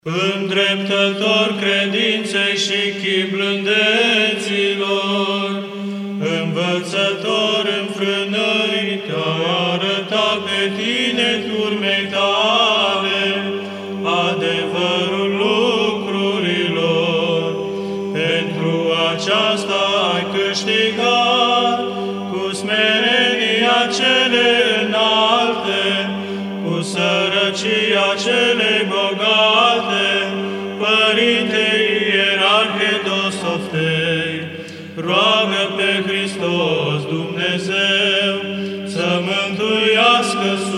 Îndreptător credinței și chip blândeților, învățător înfrânării, te-au arătat pe tine turmei tale, adevărul lucrurilor. Pentru aceasta ai câștigat cu smerenia cele înalte, cu sărăcia cele bogate, Părinte Ierarhe Dosoftei, roagă pe Hristos Dumnezeu să mântuiască